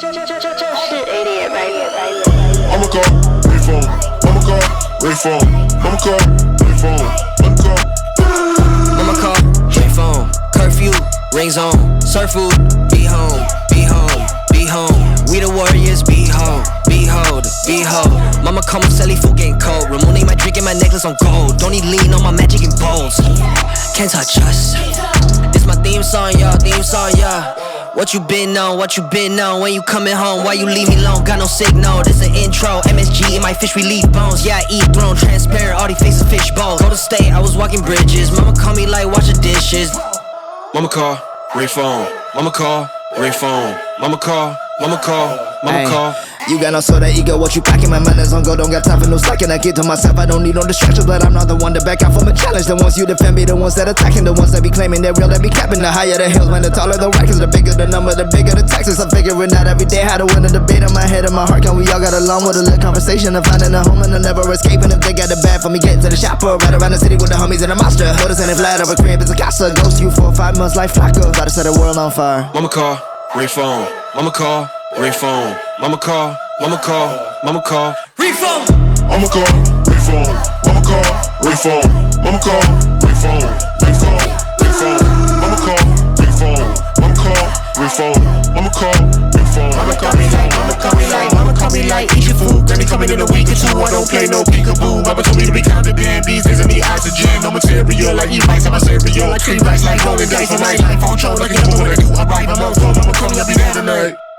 I'ma call, refone. I'ma call, refone. I'ma call, refone. I'ma call. I'ma call, refone. Curfew, rings on. Surf food, be home, be home, be home. We the warriors, behold, behold, behold. Mama call me Sally food getting cold. Removing my drink and my necklace on gold. Don't need lean on my magic and bowls. Can't touch us. This my theme song, y'all, theme song, y'all. What you been on, what you been on? When you coming home, why you leave me alone? Got no signal, this an intro. MSG in my fish, we leave bones. Yeah, I eat throne, transparent, all these faces fish bowls. Go to state, I was walking bridges. Mama call me like wash the dishes. Mama call, refone. Mama call, refone. Mama call, mama call, mama call. You got no sort of ego, what you packing? My manners on go, don't got time for no slacking. I get to myself, I don't need no distractions, but I'm not the one to back out from a challenge. The ones you defend me, the ones that attacking, the ones that be claiming they're real, that be capping. The higher the hills, man, the taller the rackets, the bigger the number, the bigger the taxes. I'm figuring out every day how to win a debate in my head and my heart. Can we all got along with a little conversation of finding a home and I'm never escaping? If they got it bad for me, getting to the shopper, right around the city with the homies and a monster. Notice and if flat over crib, it's a casa. Ghost you 4 or 5 months like Flacco, about to set the world on fire. Mama call, refone. Mama call, refone. Mama call, mama call, mama call, refone. I'ma call, refone. I'ma call, refone. I'ma call, refone. Refone, refone. I'ma call, refone. I'ma call, refone. I'ma call, refone. Mama call me like, mama call me like, mama call me like, eat your food. Grammy coming in a week or two. I don't play no peekaboo. Mama told me to be confident. These days I need oxygen. No material like eat rice on my cereal. Like cream rice like rolling dice for my life on show. Like you know what I do. I write my mom, mama call me, I'll be there tonight.